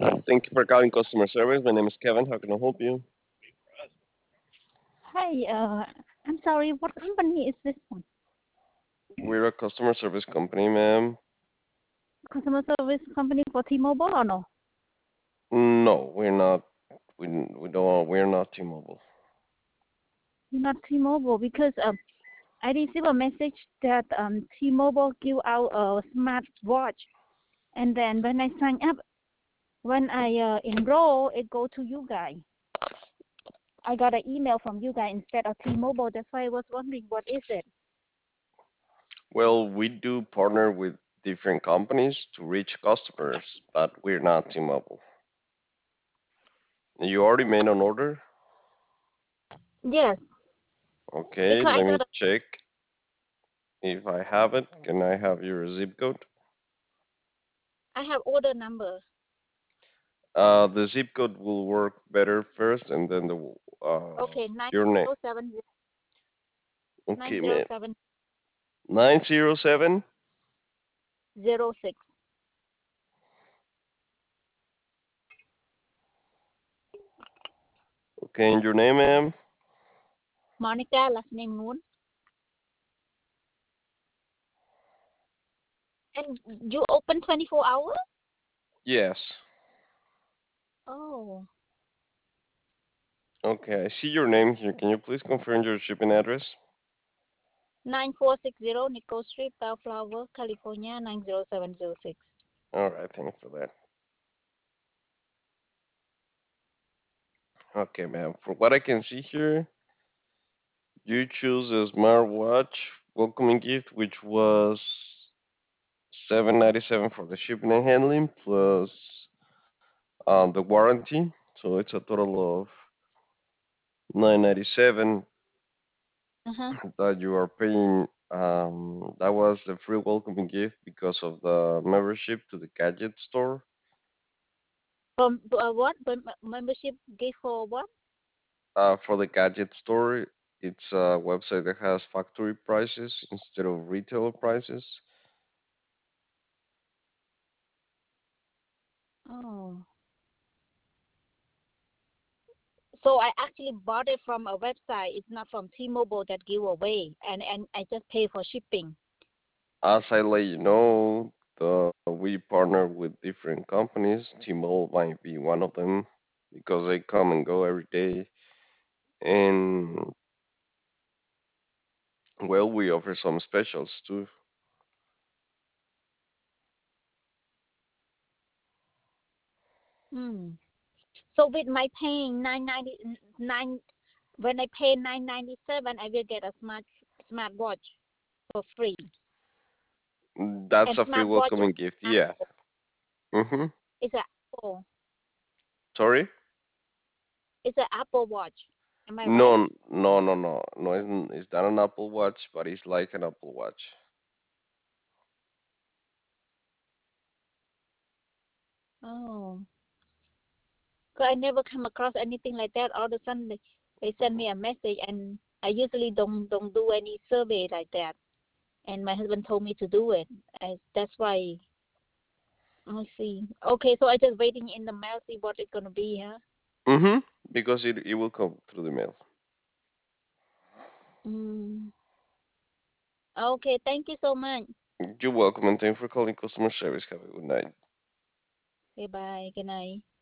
Thank you for calling customer service. My name is Kevin. How can I help you? Hi, I'm sorry, what company is this one? We're a customer service company, ma'am. Customer service company for T-Mobile or no? No, we're not. We don't. We're not T-Mobile. Not T-Mobile because I received a message that T-Mobile give out a smart watch, and then when I sign up, when I enroll, it go to you guys. I got an email from you guys instead of T-Mobile. That's why I was wondering what is it? Well, we do partner with different companies to reach customers, but we're not T-Mobile. You already made an order? Yes, Okay, because I let me got a, check if I have it. Can I have your zip code? I have order number. The zip code will work better first, and then Okay, your name. 907 Okay, ma'am. 907 907. 06. Okay, and your name, ma'am? Monica, last name Noon. And you open 24 hours? Yes. Oh, Okay, I see your name here. Can you please confirm your shipping address? 9460 Nicole Street, Bellflower, California, 90706. All right, thank you for that. Okay, ma'am. For what I can see here, you choose a smartwatch welcoming gift, which was 797 for the shipping and handling plus the warranty. So it's a total of 997 Uh-huh. that you are paying. That was the free welcoming gift because of the membership to the gadget store. From what? Membership gift for what? For the gadget store, it's a website that has factory prices instead of retail prices. Oh. So I actually bought it from a website. It's not from T-Mobile that give away, and I just pay for shipping. As I let you know, we partner with different companies. T-Mobile might be one of them because they come and go every day. And well, we offer some specials too. Hmm. So with my paying 999, when I pay 997, I will get a smart watch for free. That's And a free smartwatch is welcoming gift. Yeah. Mm-hmm. is a Apple. Sorry? It's an Apple Watch. Am I right? No, no, no, no, no. It's not an Apple Watch, but it's like an Apple Watch. Oh, 'cause I never come across anything like that. All of a sudden, they send me a message, and I usually don't do any survey like that. And my husband told me to do it. That's why I see. Okay, so I just waiting in the mail, see what it's gonna be, huh? Mm-hmm. Because it will come through the mail. Mm. Okay, thank you so much. You're welcome, and thank you for calling customer service. Have a good night. Okay, bye. Good night.